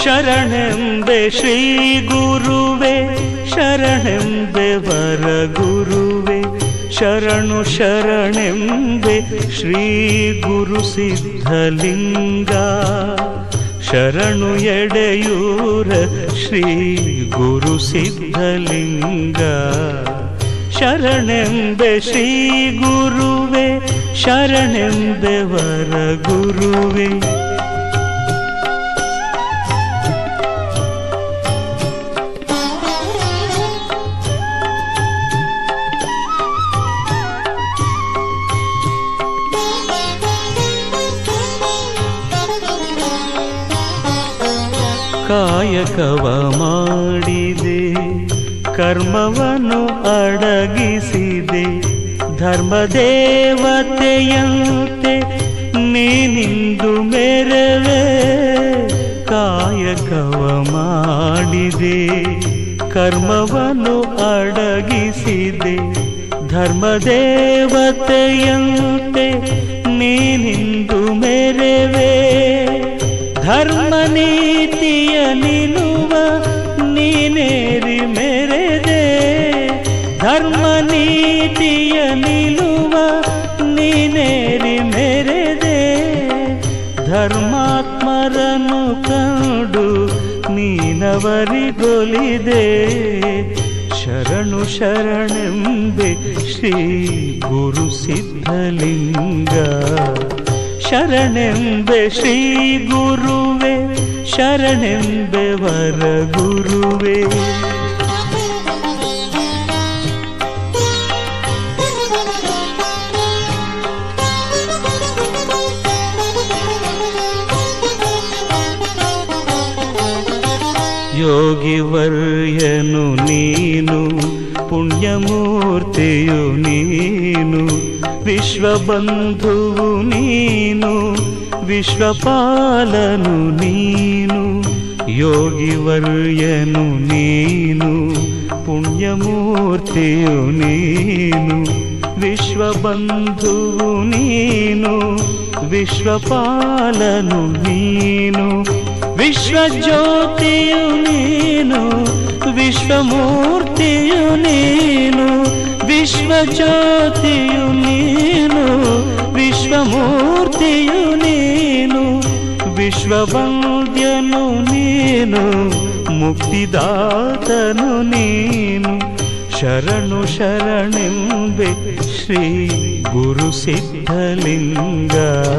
ಶರಣೆಂಬೆ ಶ್ರೀ ಗುರುವೆ ಶರಣೆಂಬೆ ವರ ಗುರುವೆ ಶರಣು ಶರಣೆಂಬೆ ಶ್ರೀ ಗುರು ಸಿದ್ಧಲಿಂಗ ಶರಣು ಎಡೆಯೂರ ಶ್ರೀ ಗುರು ಸಿದ್ಧಲಿಂಗ ಶರಣೆಂಬೆ ಶ್ರೀ ಗುರುವೆ ಶರಣೆಂಬೆ ವರ ಗುರುವೆ ಕಾಯಕವ ಮಾಡಿದೆ ಕರ್ಮವನ್ನು ಅಡಗಿಸಿದೆ ಧರ್ಮದೇವತೆಯಂತೆ ನೀನಿಂದು ಮೆರವೆ ಕಾಯಕವ ಮಾಡಿದೆ ಕರ್ಮವನ್ನು ಅಡಗಿಸಿದೆ ಧರ್ಮದೇವತೆಯಂತೆ ನೀನಿಂದು ಮೆರವೆ ಧರ್ಮ ನೀತಿಯ ನಿಲುವ ನೀನೇರಿ ಮೆರೆದೆ ಧರ್ಮ ನೀತಿಯ ನಿಲುವ ನೀನೇರಿ ಮೆರೆದೆ ಧರ್ಮಾತ್ಮರನ್ನು ಕಂಡು ನೀನವರಿಗೊಲಿದೆ ಶರಣು ಶರಣೆಂಬೆ ಶ್ರೀ ಗುರು ಸಿದ್ಧಲಿಂಗ ಶರಣೆಂಬೆ ಶ್ರೀ ಗುರುವೆ ಶರಣೆಂಬೆ ವರ ಗುರುವೆ ಯೋಗಿವರ್ಯನು ನೀನು ಪುಣ್ಯಮೂರ್ತಿಯು ನೀನು ವಿಶ್ವಬಂಧುವು ನೀನು ವಿಶ್ವಪಾಲನು ನೀನು ಯೋಗಿವರ್ಯನು ನೀನು ಪುಣ್ಯಮೂರ್ತಿಯು ನೀನು ವಿಶ್ವಬಂಧುವು ನೀನು ವಿಶ್ವಪಾಲನು ನೀನು ವಿಶ್ವಜ್ಯೋತಿಯು ನೀನು ವಿಶ್ವಮೂರ್ತಿಯು ನೀನು ವಿಶ್ವಜ್ಯೋತಿಯು ನೀನು ವಿಶ್ವಮೂರ್ತಿಯು ನೀನು ವಿಶ್ವವಂದ್ಯನು ನೀನು ಮುಕ್ತಿದಾತನು ನೀನು ಶರಣು ಶರಣೆಂಬೆ ಶ್ರೀ ಗುರು ಸಿದ್ಧಲಿಂಗ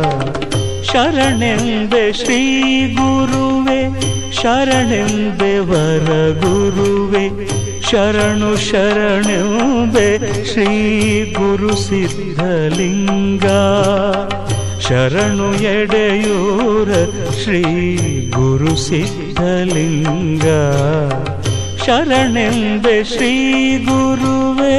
ಶರಣೆಂಬೆ ಶ್ರೀ ಗುರುವೆ ಶರಣೆಂಬೆ ವರ ಗುರುವೆ ಶರಣು ಶರಣೆಂಬೆ ಶ್ರೀ ಗುರು ಸಿದ್ಧಲಿಂಗ ಶರಣು ಎಡೆಯೂರ ಶ್ರೀ ಗುರು ಸಿದ್ಧಲಿಂಗ ಶರಣೆಂಬೆ ಶ್ರೀ ಗುರುವೇ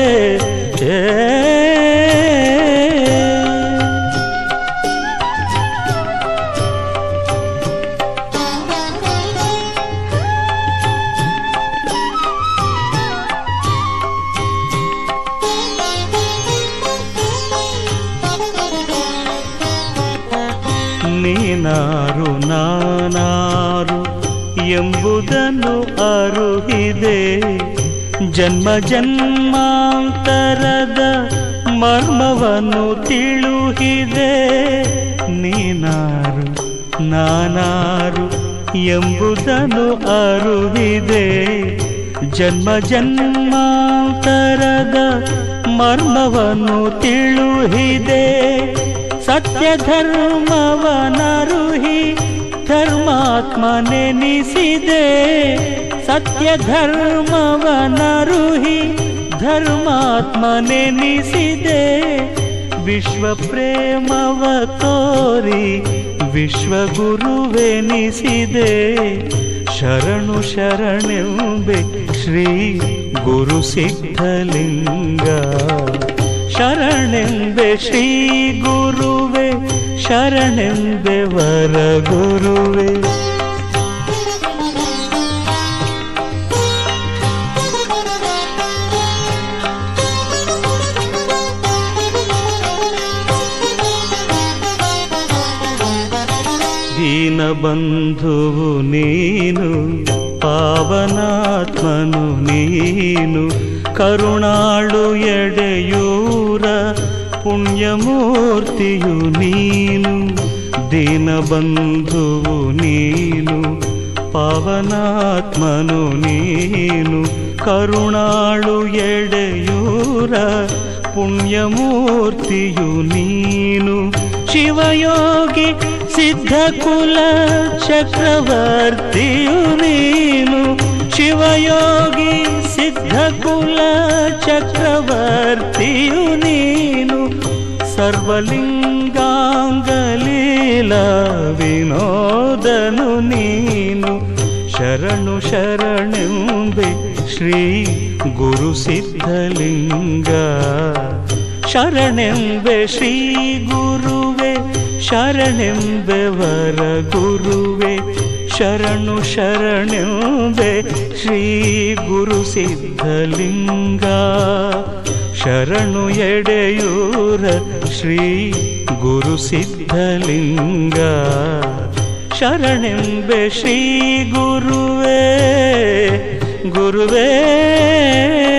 ನೀನಾರು ನಾನಾರು ಎಂಬುದನ್ನು ಅರುಹಿದೆ ಜನ್ಮ ಜನ್ಮಾಂತರದ ಮರ್ಮವನ್ನು ತಿಳುಹಿದೆ ನೀನಾರು ನಾನಾರು ಎಂಬುದನ್ನು ಅರುಹಿದೆ ಜನ್ಮ ಜನ್ಮಾಂತರದ ಮರ್ಮವನ್ನು ತಿಳುಹಿದೆ ಸತ್ಯ ಧರ್ಮವನರುಹಿ ಧರ್ಮಾತ್ಮನೆನಿಸಿದೆ ಸತ್ಯ ಧರ್ಮವನರುಹಿ ಧರ್ಮಾತ್ಮನೆನಿಸಿದೆ ವಿಶ್ವ ಪ್ರೇಮವ ತೋರಿ ವಿಶ್ವಗುರುವೆನಿಸಿದೆ ಶರಣು ಶರಣೆಂಬೆ ಶ್ರೀ ಗುರು ಸಿದ್ಧಲಿಂಗ ಶರಣೆಂಬೆ ಶ್ರೀ ಗುರುವೆ ಶರಣೆಂಬೆ ವರ ಗುರುವೆ ದೀನಬಂಧುವು ನೀನು, ಪಾವನಾತ್ಮನು ನೀನು, ಕರುಣಾಳು ಎಡೆಯೂರ ಪುಣ್ಯಮೂರ್ತಿಯು ನೀನು. ದೀನಬಂಧುವು ನೀನು, ಪಾವನಾತ್ಮನು ನೀನು, ಕರುಣಾಳು ಎಡೆಯೂರ ಪುಣ್ಯಮೂರ್ತಿಯು ನೀನು. ಶಿವಯೋಗಿ ಸಿದ್ಧಕುಲ ಚಕ್ರವರ್ತಿಯು ನೀನು, ಶಿವಯೋಗಿ ಸಿದ್ಧಕುಲ ಚಕ್ರವರ್ತಿಯು ನೀನು. ಸರ್ವಲಿಂಗಾಂಗಲೀಲ ವಿನೋದನು ನೀನು. ಶರಣು ಶರಣೆಂಬೆ ಶ್ರೀ ಗುರು ಸಿದ್ಧಲಿಂಗ. ಶರಣೆಂಬೆ ಶ್ರೀ ಗುರುವೆ, ಶರಣೆಂಬೆ ವರ ಗುರುವೆ. ಶರಣು ಶರಣೆಂಬೆ ಶ್ರೀ ಗುರು ಸಿದ್ಧಲಿಂಗ. ಶರಣು ಎಡೆಯೂರ ಶ್ರೀ ಗುರು ಸಿದ್ಧಲಿಂಗ. ಶರಣೆಂಬೆ ಶ್ರೀ ಗುರುವೇ, ಗುರುವೇ.